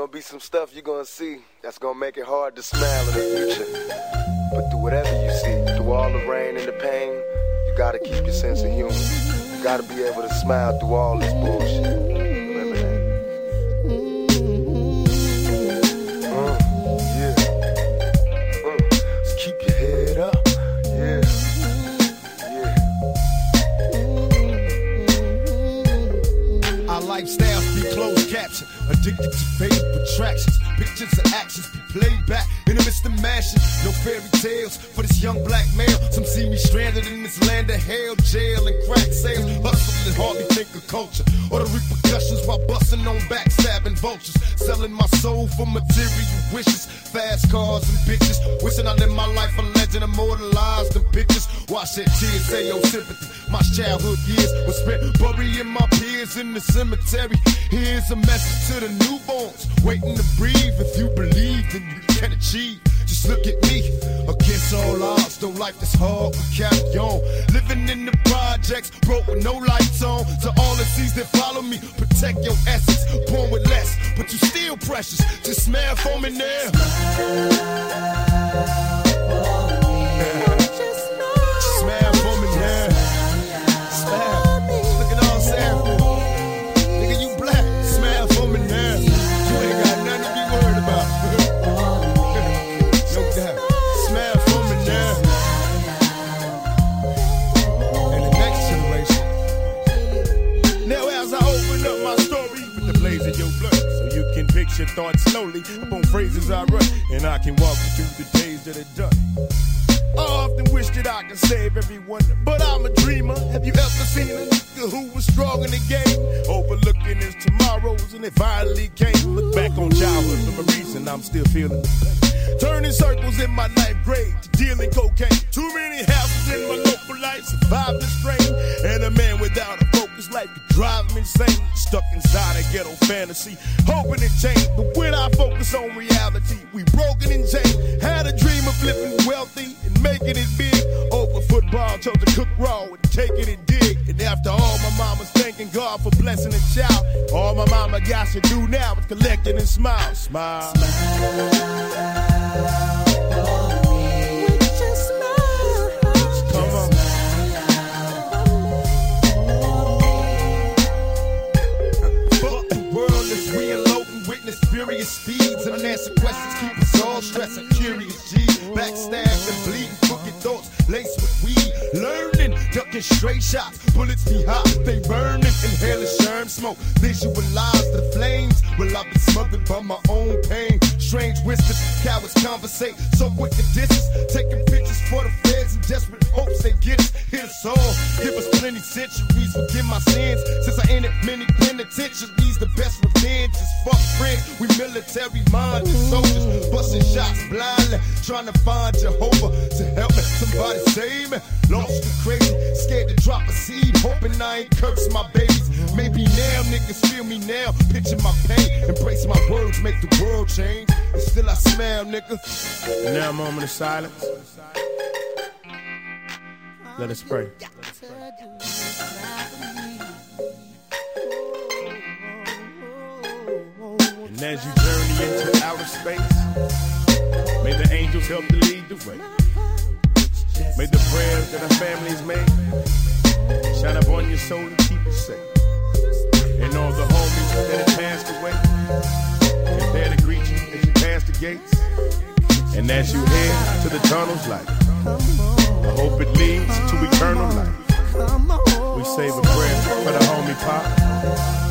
be some stuff you're gonna see that's gonna make it hard to smile in the future. But through whatever you see, through all the rain and the pain, you gotta keep your sense of humor. You gotta be able to smile through all this bullshit. Remember that. So keep your head up. Our lifestyles be closed caption, addicted to faded attractions. Pictures of actions be played back in the midst of mashing. No fairy tales for this young black male. Some see me stranded in this land of hell, jail and crack sales. Hustling and hardly think of culture or the repercussions while busting on backstabbing vultures. Selling my soul for material wishes, fast cars and bitches. Wishing I lived my life a legend, immortalized in pictures. Watch that tears say your sympathy. My childhood years were spent burying my peers in the cemetery. Here's a message to the newborns waiting to breathe. If you believe, then you can achieve. Just look at me, against all odds. Though life is hard, we carry on. Living in the projects, broke with no lights on. To all the seas that follow me, protect your essence. Born with less, but you still precious. Just smile for me now. Smile for me now. Smile. Look at all I'm saying. Nigga, you black. Smile for me now. You ain't got nothing to be worried about. No doubt. Smile for me now. And the next generation. Now as I open up my story with the blaze of your blood, so you can picture thoughts slowly upon phrases I run, and I can walk you through the days that are done. I often wish that I could save everyone, but I'm a dreamer. Have you ever seen a nigga who was strong in the game, overlooking his tomorrows, and it finally came? Look back on childhood for a reason, I'm still feeling the pain. Turning circles in my ninth grade to dealing cocaine. Too many houses in my local life, survived the strain. And a man without a focus life could drive him insane. Stuck inside a ghetto fantasy, hoping it changed. But when I focus on reality, we broken and chained. Had a dream of living wealthy and making it big. Over football, chose to cook raw and take it and dig. And after all, my mama's thanking God for blessing a child. All my mama got to do now is collect it and smile. Smile. Furious speeds and unanswered questions keep us all stressing. Curious G, backstabbed and bleeding, crooked thoughts laced with weed. Learning, ducking straight shots, bullets be hot, they burning. Inhaling sherm smoke, visualize the flames. Well, I've been smothered by my own pain. Strange whispers, cowards conversate, so quick to distance. Taking pictures for the feds in desperate hopes they get us. Hit us all, give us plenty centuries, forgive my sins. Since I entered many penitentiaries, the best revenge is fuck friends. We military minded soldiers, busting shots blindly, trying to find Jehovah to help me. Somebody save me. Lost and crazy, scared to drop a seed, hoping I ain't curse my babies. Maybe now niggas feel me now, picture my pain, embrace my words, make the world change. And still I smile, nigga. And now a moment of silence. Let us pray. And as you journey into outer space, may the angels help to lead the way. May the prayers that our families made shine upon your soul and keep it safe. And all the homies that have passed away, they're there to greet you as you pass the gates. And as you head to the tunnel's light, I hope it leads to eternal life. We say a prayer for the homie Pop.